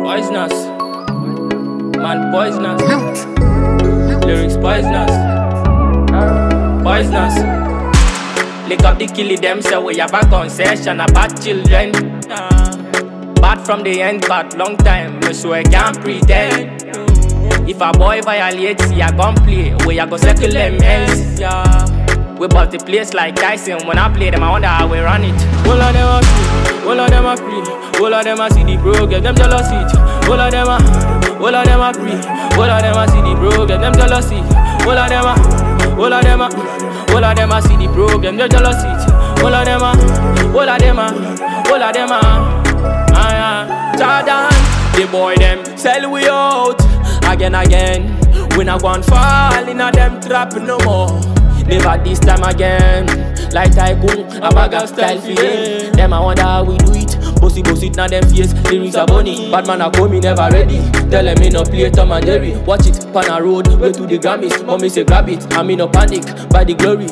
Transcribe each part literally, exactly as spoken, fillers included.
Poisonous, man poisonous. Lyrics poisonous, poisonous. Lick up the killie them say we have a concession about children. Bad from the end, but long time, me so I can't pretend. If a boy violates, see I gon' play, we a go settle them ends. Yeah. We bought the place like Tyson. When I play them, I wonder how we run it. All of them are free, all of them are free. All of them are see the bro, get them jealousy. All of them are, all of them are free. All of them are see the bro, get them jealousy. All of them are, all of them are, all of them are see the bro, get them jealousy. All of them are, all of them are, all of them are. Ah, Jordan, the boy them sell we out again, again. We not gon' fall in a them trap no more. Never this time again. Like tycoon, a bag of style feeling. Them I wonder how we do it. Bossy bossy it now them face. Lyrics are bunny. Bad man a come me never ready. Tell them me no play Tom and Jerry. Watch it, pan a road, way to the Grammys. Mommy say grab it, I me no panic. By the glory,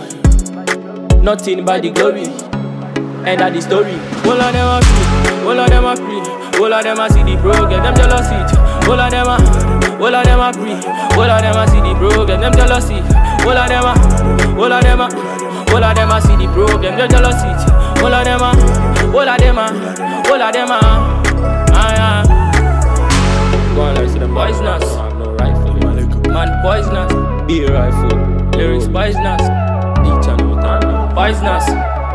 nothing by the glory. End of the story. All of them are free, all of them are free. All of them are see the bro, get them jealousy. All of them are, all of them are free. All of them are see the bro, get them jealousy. All of them are, all of them are, all of them are see the bro, get them jealousy. All of them are, all of them are, all of them are. Ah yeah. Go on, let's see them poisonous. No rifle, man poisonous. Be a rifle. Lyrics poisonous. Each and every time. Poisonous.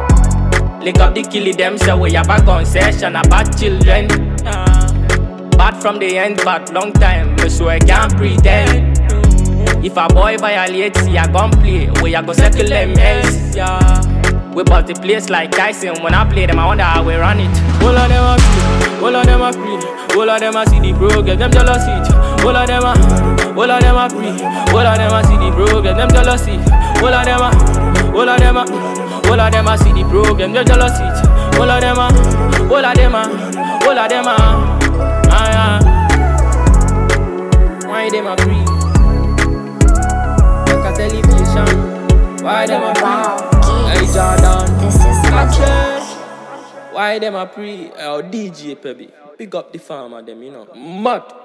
Lick up the killie them say we have a concession about children. uh, Bad from the end, but long time, me so I can't pretend. If a boy violates, see I gon' play, we a go settle them ends. Yeah. We bought the place like Tyson. When I play them, I wonder how we run it. All of them are free, all of them are free. All of them are see the bro, get them jealousy. All of them are, all of them are free. All of them are see the bro, get them jealousy. All of them are, all of them are, all of them are see the bro, get them jealousy. All of them are, all of them are, all of them are. Ah yeah. Why them are free? Like a television. Why them are free? Hey Jordan, this is magic. Why them a pre? Oh D J baby, pick up the farmer them, you know. Mad.